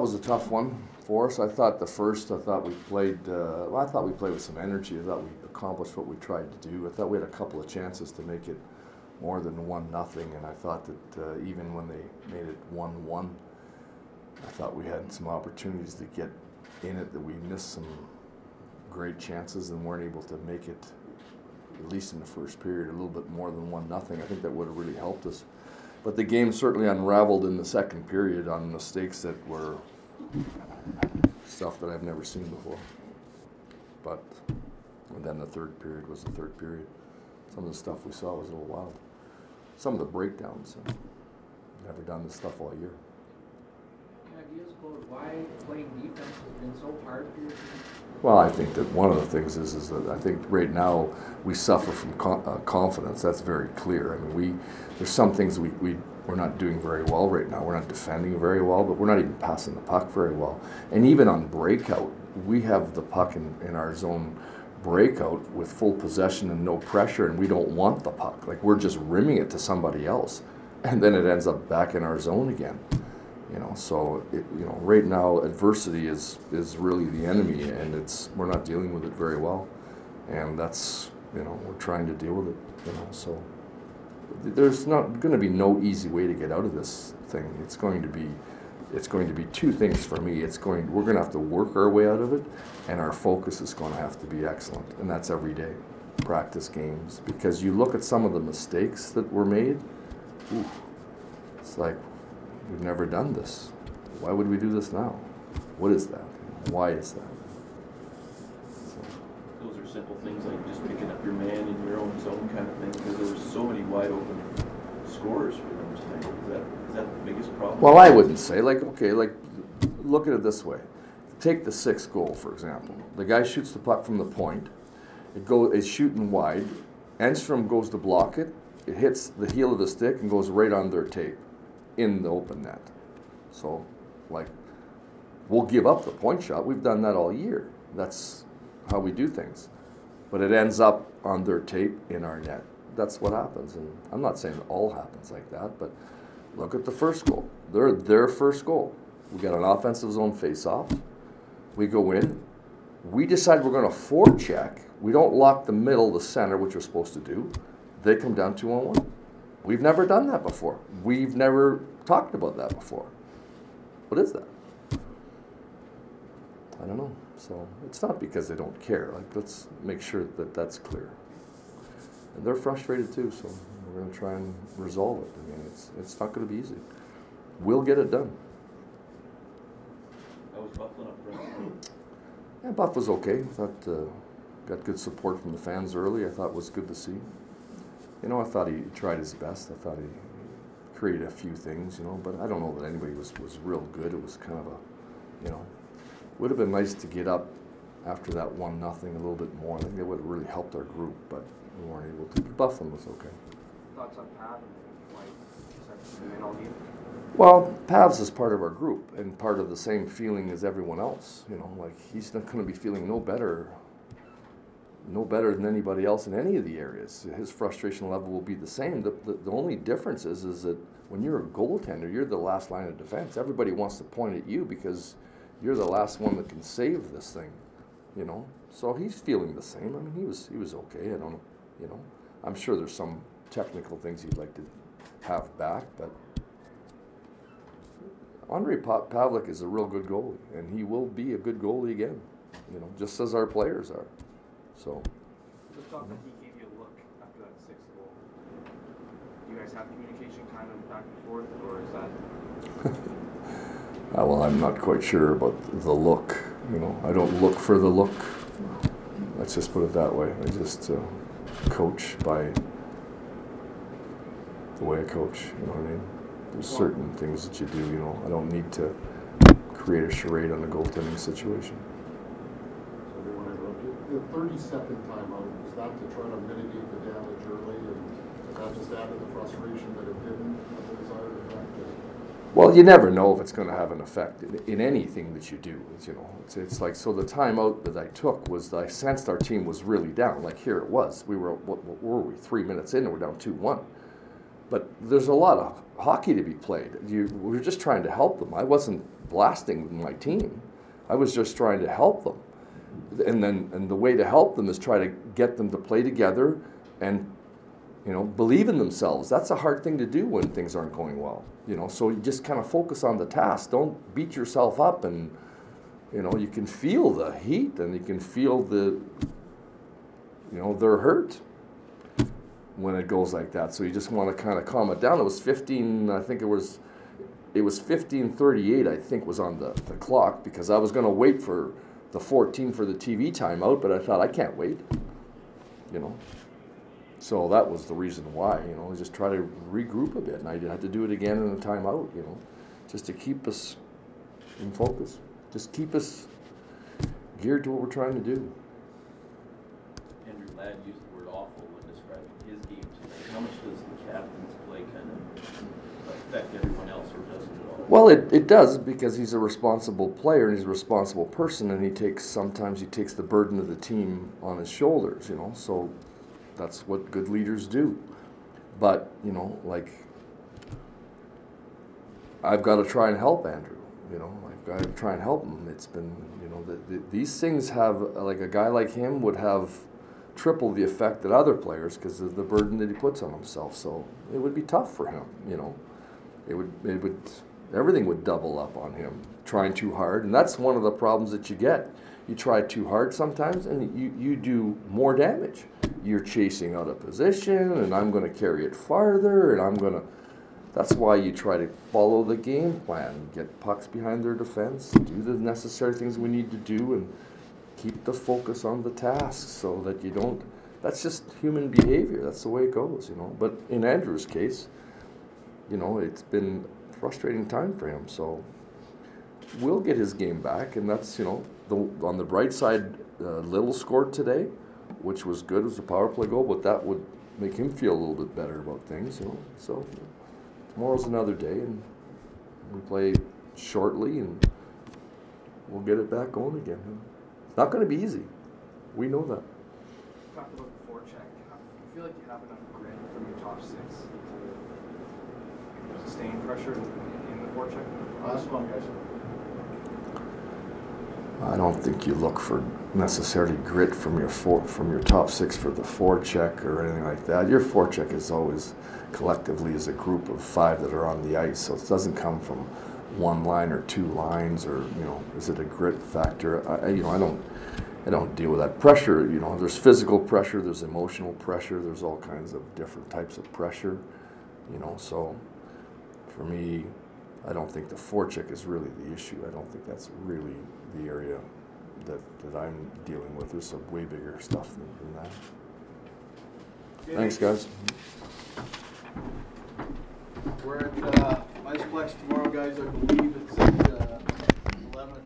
was a tough one for us. I thought we played, with some energy. I thought we accomplished what we tried to do. I thought we had a couple of chances to make it more than 1-0, and I thought that even when they made it 1-1, I thought we had some opportunities to get in it, that we missed some great chances and weren't able to make it, at least in the first period, a little bit more than 1-0. I think that would have really helped us. But the game certainly unraveled in the second period on mistakes that were stuff that I've never seen before. But and then the third period was the third period. Some of the stuff we saw was a little wild. Some of the breakdowns. Never done this stuff all year. Ideas about why playing defense has been so hard for you? Well, I think that one of the things is that I think right now we suffer from confidence. That's very clear. I mean, there's some things we're not doing very well right now. We're not defending very well, but we're not even passing the puck very well. And even on breakout, we have the puck in our zone breakout with full possession and no pressure, and we don't want the puck. Like, we're just rimming it to somebody else, and then it ends up back in our zone again. So right now adversity is really the enemy, and we're not dealing with it very well, and that's we're trying to deal with it. So there's not going to be no easy way to get out of this thing. It's going to be two things for me. We're going to have to work our way out of it, and our focus is going to have to be excellent, and that's every day, practice games. Because you look at some of the mistakes that were made, it's like, we've never done this. Why would we do this now? What is that? Why is that? Those are simple things like just picking up your man in your own zone kind of thing, because there were so many wide open scorers for them tonight. Is that the biggest problem? Well, I wouldn't say. Look at it this way. Take the sixth goal, for example. The guy shoots the puck from the point. It's shooting wide. Enstrom goes to block it. It hits the heel of the stick and goes right on their tape in the open net. So, we'll give up the point shot. We've done that all year. That's how we do things. But it ends up on their tape in our net. That's what happens. And I'm not saying it all happens like that, but look at the first goal. Their first goal. We got an offensive zone face-off. We go in. We decide we're going to forecheck. We don't lock the middle, the center, which we're supposed to do. They come down 2-on-1. We've never done that before. We've never talked about that before. What is that? I don't know. So it's not because they don't care. Let's make sure that that's clear. And they're frustrated too, so we're going to try and resolve it. I mean, it's not going to be easy. We'll get it done. How was Buffalo up front? Yeah, Buff was okay. I thought got good support from the fans early. I thought it was good to see. I thought he tried his best. I thought he created a few things, but I don't know that anybody was real good. It was kind of would have been nice to get up after that 1-0 a little bit more. I think that would have really helped our group, but we weren't able to. Buffalo was okay. Thoughts on Pav and why he's been in all game? Well, Pavs is part of our group and part of the same feeling as everyone else. He's not going to be feeling no better than anybody else in any of the areas. His frustration level will be the same. The only difference is that when you're a goaltender, you're the last line of defense. Everybody wants to point at you because you're the last one that can save this thing, So he's feeling the same. I mean, he was okay. I don't know, I'm sure there's some technical things he'd like to have back, but Andrei Pavlik is a real good goalie, and he will be a good goalie again, just as our players are. So. Just talk that he gave you a look after that sixth goal. Do you guys have communication kind of back and forth, or is that? Well, I'm not quite sure about the look. I don't look for the look. Let's just put it that way. I just coach by the way I coach. You know what I mean? There's certain things that you do. I don't need to create a charade on a goaltending situation. The 32nd timeout, was that to try to mitigate the damage early, and that just added the frustration that it didn't have the desired effect? Well, you never know if it's going to have an effect in anything that you do. It's like, so the timeout that I took was I sensed our team was really down. Like here it was. We were, what were we, 3 minutes in and we're down 2-1. But there's a lot of hockey to be played. We were just trying to help them. I wasn't blasting my team. I was just trying to help them. And the way to help them is try to get them to play together and, believe in themselves. That's a hard thing to do when things aren't going well. So you just kind of focus on the task. Don't beat yourself up, and you can feel the heat and you can feel they're hurt when it goes like that. So you just want to kind of calm it down. It was 15, I think it was 15:38, I think, was on the clock, because I was going to wait for the 14 for the TV timeout, but I thought, I can't wait, So that was the reason why, just try to regroup a bit. And I had to do it again in a timeout, just to keep us in focus. Just keep us geared to what we're trying to do. Andrew Ladd used the word awful when describing his game tonight. How much does the captain's play kind of affect everyone else, or does it at all? Well, it does, because he's a responsible player and he's a responsible person, and sometimes he takes the burden of the team on his shoulders, so that's what good leaders do. But, I've got to try and help Andrew, I've got to try and help him. It's been, these things have, like a guy like him would have triple the effect that other players, because of the burden that he puts on himself. So it would be tough for him, it would everything would double up on him, trying too hard. And that's one of the problems that you get. You try too hard sometimes, and you do more damage. You're chasing out of position, and I'm going to carry it farther, and that's why you try to follow the game plan, get pucks behind their defense, do the necessary things we need to do, and keep the focus on the task, so that you don't, that's just human behavior. That's the way it goes, But in Andrew's case, it's been a frustrating time for him, so we'll get his game back. And that's, on the bright side, Little scored today, which was good. It was a power play goal, but that would make him feel a little bit better about things, So tomorrow's another day, and we play shortly, and we'll get it back going again. It's not going to be easy. We know that. You talked about the forecheck. I feel like you have enough grit from your top six to sustain pressure in the forecheck. Last one, guys. I don't think you look for necessarily grit from your top six for the forecheck or anything like that. Your forecheck is always collectively as a group of five that are on the ice, so it doesn't come from one line or two lines, or is it a grit factor? I don't deal with that pressure. There's physical pressure, there's emotional pressure, there's all kinds of different types of pressure. So for me, I don't think the forecheck is really the issue. I don't think that's really the area that I'm dealing with. There's some way bigger stuff than that. Thanks, guys. We're at Iceplex tomorrow, guys. I believe it's